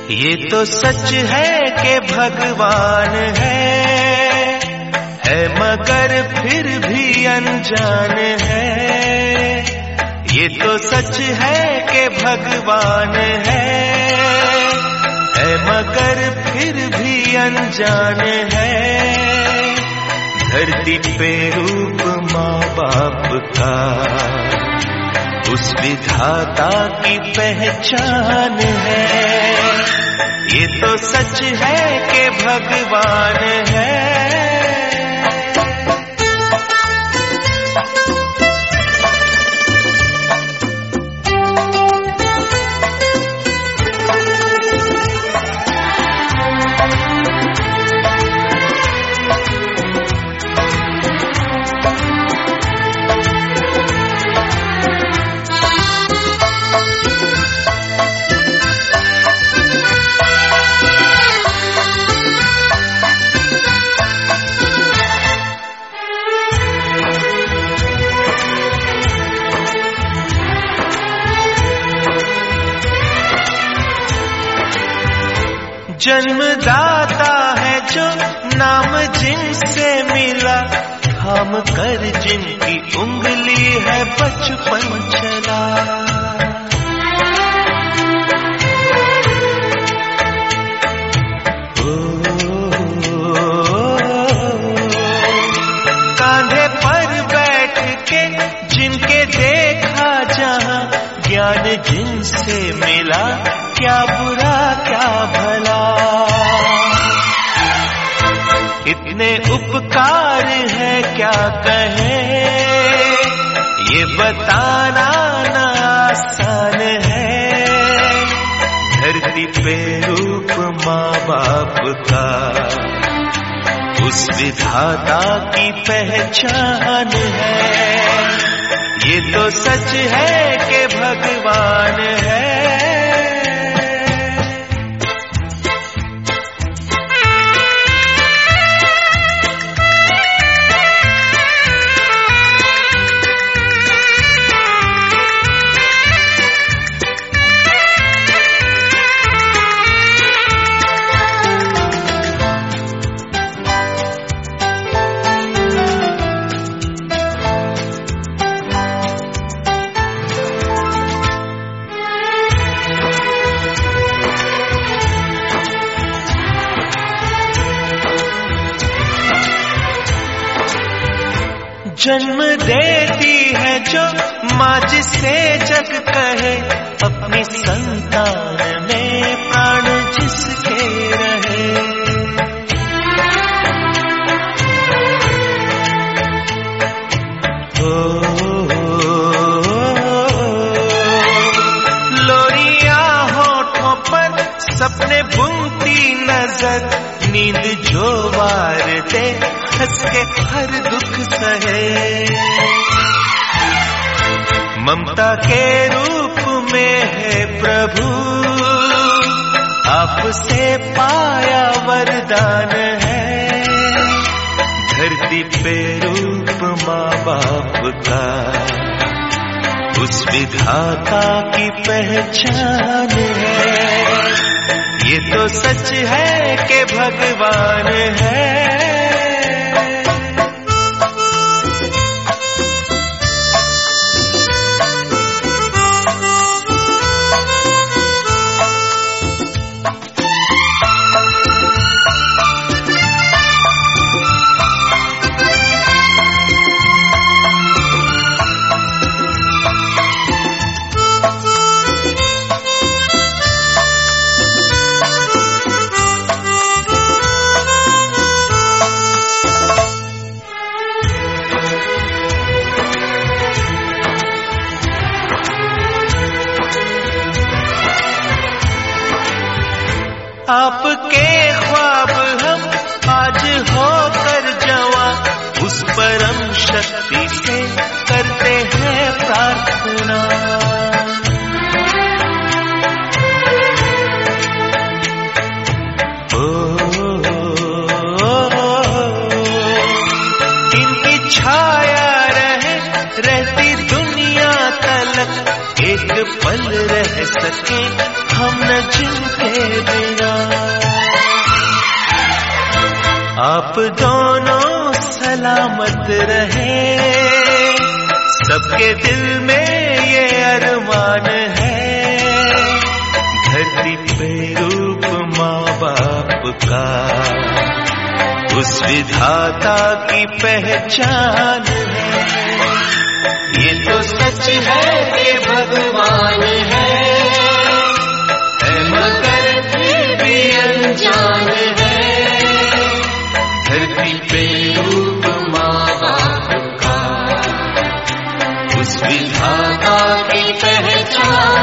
ये तो सच है कि भगवान है मगर फिर भी अनजान है। ये तो सच है कि भगवान है मगर फिर भी अनजान है। धरती पे रूप माँ बाप का उस विधाता की पहचान है। ये तो सच है कि भगवान है। जन्मदाता है जो नाम जिनसे मिला, थाम कर जिनकी उंगली है बचपन चला। कांधे पर बैठ के जिनके देखा जहां, ज्ञान जिनसे मिला क्या बुरा क्या भला। इतने उपकार है क्या कहें, ये बताना ना आसान है। धरती पे रूप माँ बाप का उस विधाता की पहचान है। ये तो सच है कि भगवान है। जन्म देती है जो माँ जिसे जग कहे, अपनी संतान में प्राण जिसके रहे। लोरिया होठों पर सपने बुनती नजर, नींद जो वार दे हंस के हर दुख सहे। ममता के रूप में है प्रभु, आपसे पाया वरदान है। धरती पे रूप माँ बाप का उस विधाता की पहचान है। ये तो सच है कि भगवान है। आपके ख्वाब हम आज होकर जवां, उस परम शक्ति से करते हैं प्रार्थना। इनकी छाया रहती दुनिया तलक, एक पल रह सके हम न जिनके बिना। आप दोनों सलामत रहे, सबके दिल में ये अरमान है। धरती पे रूप माँ बाप का उस विधाता की पहचान है। ये तो सच है कि भगवान है मगर फिर भी अनजान है। धरती पे रूप माँ बाप का उस विधाता की पहचान